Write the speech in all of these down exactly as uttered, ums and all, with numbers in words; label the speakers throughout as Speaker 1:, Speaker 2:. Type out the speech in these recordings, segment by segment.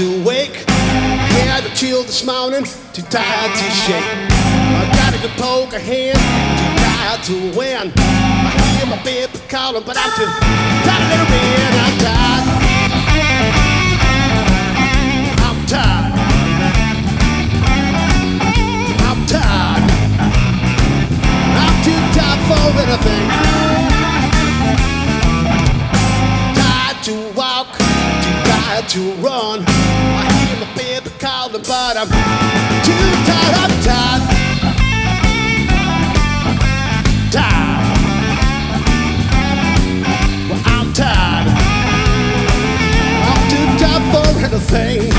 Speaker 1: to wake. Had a chill this morning, too tired to shake. I got a good poker hand, too tired to win. I hear my baby calling, but I'm too tired to win. I'm tired. I'm tired. I'm tired. I'm too tired for anything. Tired to walk, too tired to run. I hear my baby calling, but I'm too tired. I'm tired. Tired. Well, I'm tired. I'm too tired for anything.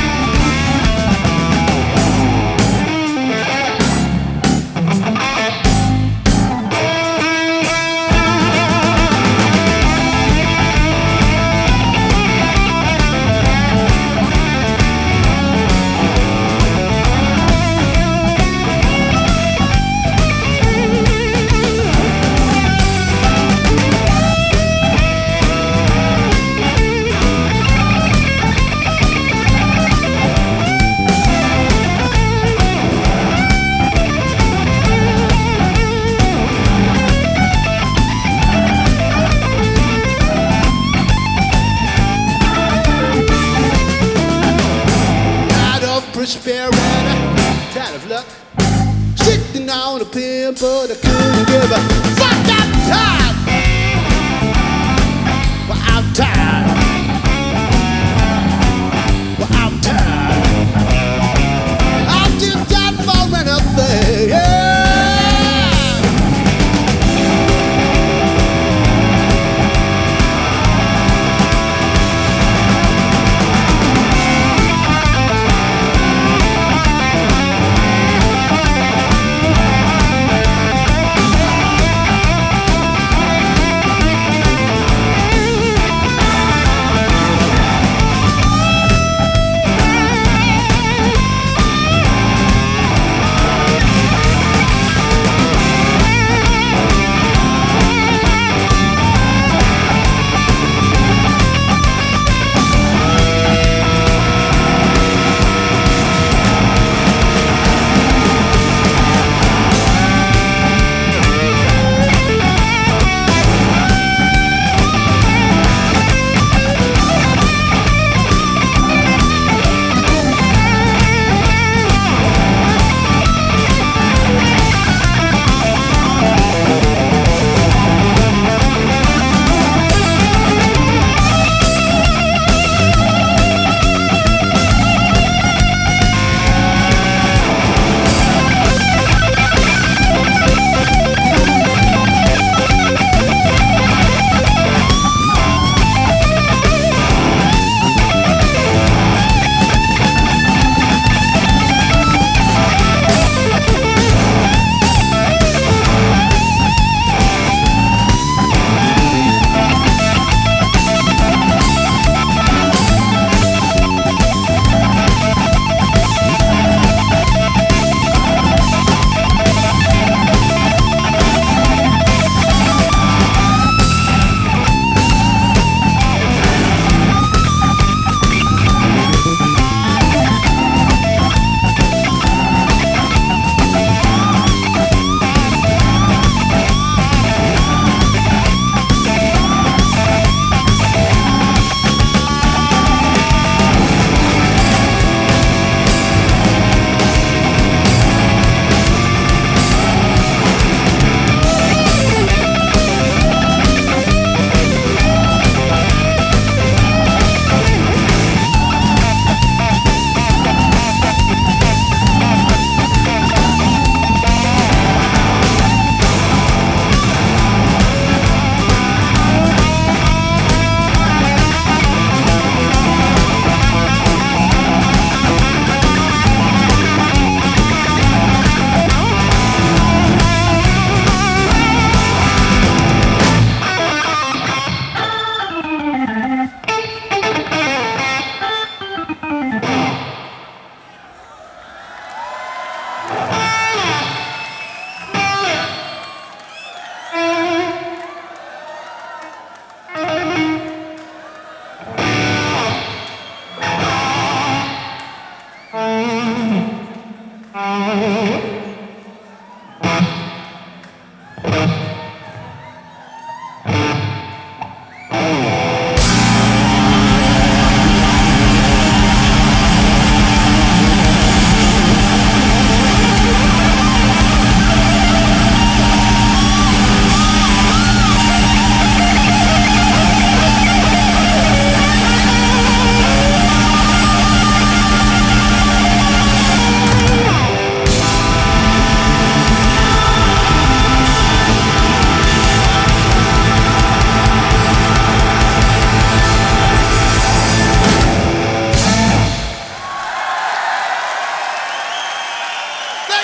Speaker 1: Prosperity, tired of luck, sitting on a pin, but I couldn't give a fuck. I'm tired. Well, I'm tired. Well, I'm tired. I'm too tired for anything. Yeah.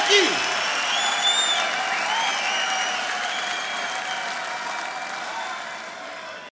Speaker 1: Thank you.